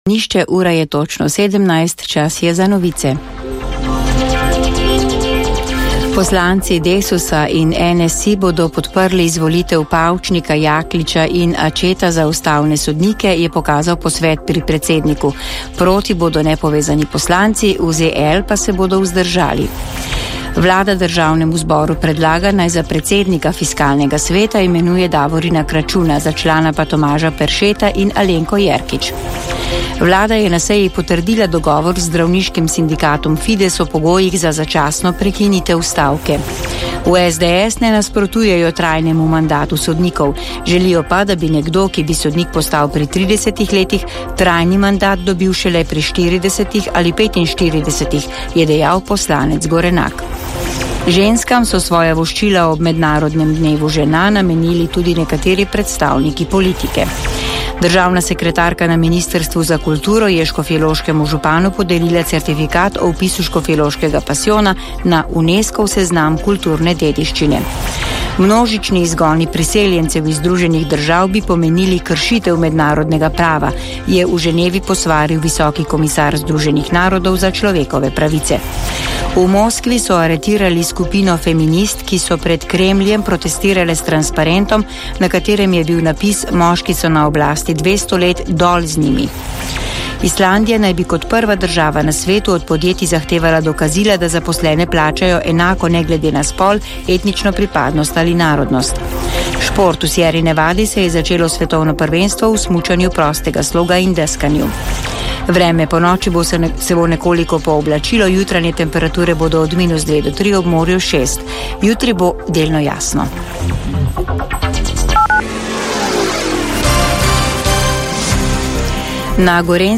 Nišče, ura je točno 17, čas je za novice. Poslanci Desusa in NSI bodo podprli izvolitev Pavčnika, Jakliča in Ačeta za ustavne sodnike, je pokazal posvet pri predsedniku. Proti bodo nepovezani poslanci, v ZL pa se bodo vzdržali. Vlada državnemu zboru predlaga, naj za predsednika fiskalnega sveta imenuje Davorina Kračuna, za člana pa Tomaža Peršeta in Alenko Jerkič. Vlada je na seji potrdila dogovor z zdravniškim sindikatom Fides o pogojih za začasno prekinitev stavke. V SDS ne nasprotujejo trajnemu mandatu sodnikov. Želijo pa, da bi nekdo, ki bi sodnik postal pri 30 letih, trajni mandat dobil šele pri 40 ali 45, je dejal poslanec Gorenak. Ženskam so svoja voščila ob mednarodnem dnevu žena namenili tudi nekateri predstavniki politike. Državna sekretarka na Ministrstvu za kulturo je škofjeloškemu županu podelila certifikat o vpisu škofjeloškega pasijona na UNESCO seznam kulturne dediščine. Množični izgoni priseljencev iz Združenih držav bi pomenili kršitev mednarodnega prava, je v Ženevi posvaril visoki komisar Združenih narodov za človekove pravice. V Moskvi so aretirali skupino feminist, ki so pred Kremljem protestirale s transparentom, na katerem je bil napis "Moški so na oblasti 200 let, dol z njimi". Islandija naj bi kot prva država na svetu od podjetij zahtevala dokazila, da zaposlene plačajo enako ne glede na spol, etnično pripadnost ali narodnost. Šport v Sierri Nevadi se je začelo svetovno prvenstvo v smučanju prostega sloga in deskanju. Vreme po noči se bo nekoliko pooblačilo, jutranje temperature bodo od -2 do 3, ob morju 6. Jutri bo delno jasno. Na Gorenjskem